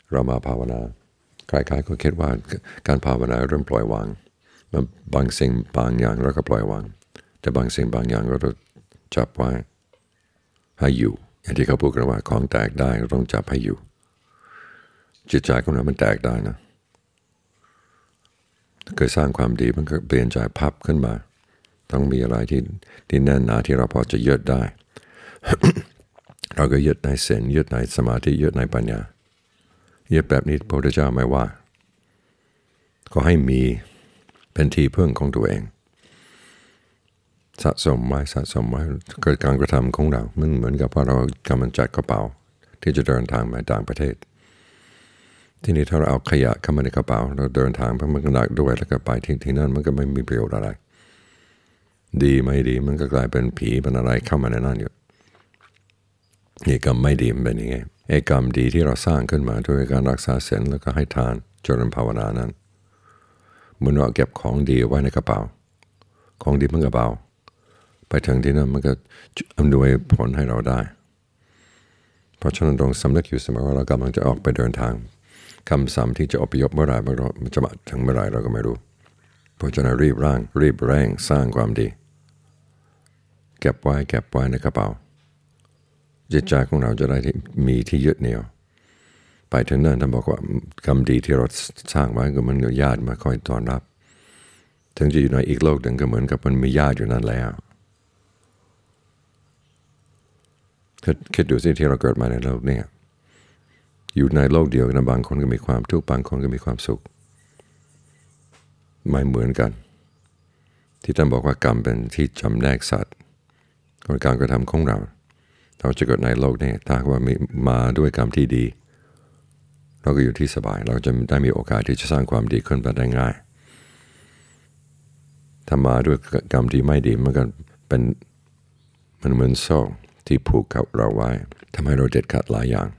เรามาภาวนาใครๆก็คิดว่าการภาวนาเริ่มปล่อยวางบางสิ่งบางอย่างเราก็ปล่อยวางแต่บางสิ่งบางอย่างเราต้องจับไว้ให้อยู่อย่างที่เขาพูดกันว่าของแตกได้เราต้องจับให้อยู่จิตใจของเรามันแตกได้นะเคยสร้างความดีมันก็เปลี่ยนใจพับขึ้นมาต้องมีอะไรที่แน่นหนาที่เราพอจะยึดได้ เราก็ยึดในศีลยึดในสมาธิยึดในปัญญายึดแบบนี้พระพุทธเจ้าไม่ว่าก็ให้มีเป็นที่พึ่งของตัวเองสะสมไว้เกิดการกระทำของเรามันเหมือนกับว่าเรากำลังจัดกระเป๋าที่จะเดินทางไปต่างประเทศที่นี่ถ้าเราเอาขยะเข้ามาในกระเป๋าเราเดินทางเพราะมันก็หนักด้วยแล้วก็ไปที่นั่นมันก็ไม่มีประโยชน์อะไรดีไม่ดีมันก็กลายเป็นผีเป็นอะไรเข้ามาในนั่นอยู่นี่กรรมไม่ดีมันเป็นยังไงไอ้กรรมดีที่เราสร้างขึ้นมาด้วยการรักษาศีลแล้วก็ให้ทานเจริญภาวนานั้นเหมือนว่าเก็บของดีไว้ในกระเป๋าของดีมันกระเป๋าไปถึงที่นั่นมันก็อำนวยผลให้เราได้เพราะฉะนั้นต้องสำนึกอยู่เสมอว่าเรากำลังจะออกไปเดินทางคำสั่งที่จะอพยพเมื่อไหร่มันจะมาถึงเมื่อไหร่เราก็ไม่รู้เพราะฉะนั้นรีบแรงสร้างความดีเก็บไว้ในกระเป๋าจิตใจของเราจะได้มีที่ยึดเหนี่ยวไปถึงนั้นท่านบอกว่ากรรมดีที่เราสร้างไว้ก็มันก็ญาติมาคอยต้อนรับถึงจะอยู่ในอีกโลกหนึ่งก็เหมือนกับมันมีญาติอยู่นั่นแล้วคิดดูสิที่เราเกิดมาในโลกนี้อยู่ในโลกเดียวกันบางคนก็มีความทุกข์บางคนก็มีความสุขไม่เหมือนกันที่ท่านบอกว่ากรรมเป็นที่จำแนกสัตว์การกระทำของเราจะเกิดในโลกนี้ถ้าว่ามาด้วยกรรมที่ดีเราก็อยู่ที่สบายเราจะได้มีโอกาสที่จะสร้างความดีขึ้นไปได้ง่ายถ้ามาด้วยกรรมที่ไม่ดีมันก็เป็นมันเหมือนโซ่ที่ผูกกับเราไว้ทำให้เราเด็ดขาดหลายอย่าง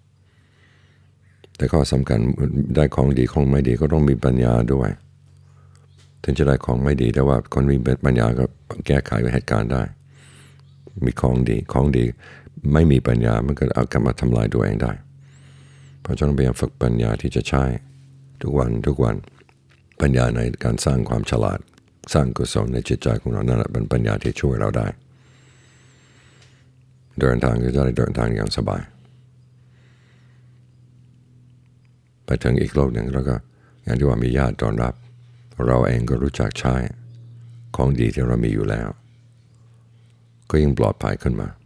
แต่ข้อสำคัญได้ของดีของไม่ดีก็ต้องมีปัญญาด้วยถึงจะได้ของไม่ดีแต่ว่าคนมีปัญญาก็แก้ไขเหตุการณ์ได้มีของดีไม่มีปัญญามันก็เอากลับมาทำลายตัวเองได้เพราะฉะนั้นพยายามฝึกปัญญาที่จะใช้ทุกวันปัญญาในการสร้างความฉลาดสร้างกุศลในจิตใจของเรานั่นแหละเป็นปัญญาที่ช่วยเราได้เดินทางก็จะได้เดินทางอย่างสบายไปถึงอีกโลกหนึ่งแล้วก็อย่างที่ว่ามีญาติต้อนรับเราเองก็รู้จักใช้ของดีที่เรามีอยู่แล้วก็ยิ่งปลอดภัยขึ้นมา